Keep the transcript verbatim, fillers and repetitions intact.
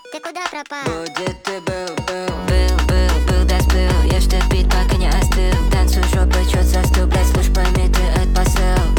Ты куда пропал? Будет ты был, был, был, был, был, да сплыл. Я ж тот бит, пока не остыл. Танцуй жопой, чёт застыл, блядь, слышь, пойми ты этот посыл.